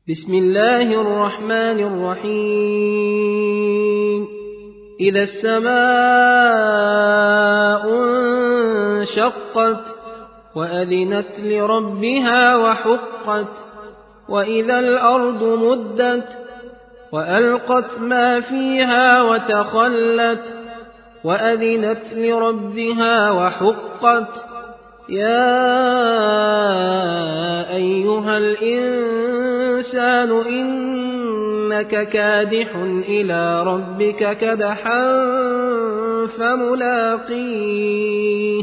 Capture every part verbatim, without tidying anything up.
بسم الله الرحمن الرحيم إذا السماء انشقت وأذنت لربها وحقت وإذا الأرض مدت وألقت ما فيها وتخلت وأذنت لربها وحقت يا أيها الإنسان إنك كادح إلى ربك كدحا فملاقيه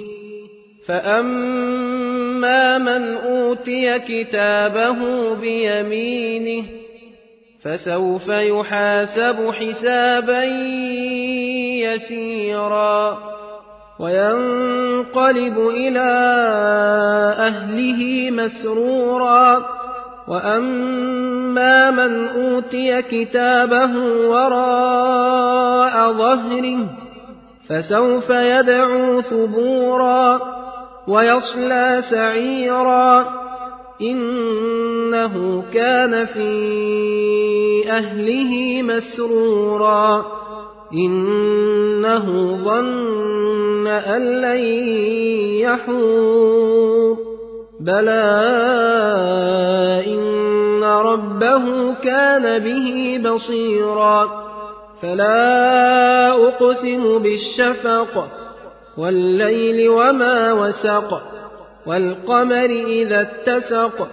فأما من أوتي كتابه بيمينه فسوف يحاسب حسابا يسيرا وينقلب إلى أهله مسرورا وأما من أوتي كتابه وراء ظهره فسوف يدعو ثبورا ويصلى سعيرا إنه كان في أهله مسرورا إنه ظن أن لن يحور بلى إن ربه كان به بصيرا فلا أقسم بالشفق والليل وما وسق والقمر إذا اتسق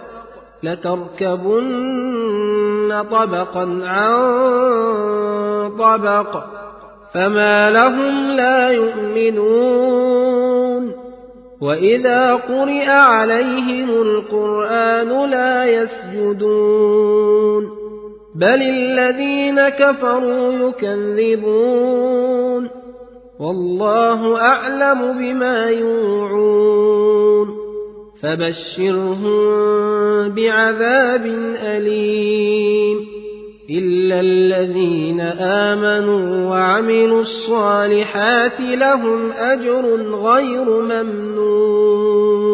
لتركبن طبقا عن طبق فما لهم لا يؤمنون وإذا قرئ عليهم القرآن لا يسجدون بل الذين كفروا يكذبون والله أعلم بما يوعون فبشرهم بعذاب أليم إلا الذين آمنوا وعملوا الصالحات لهم أجر غير ممنون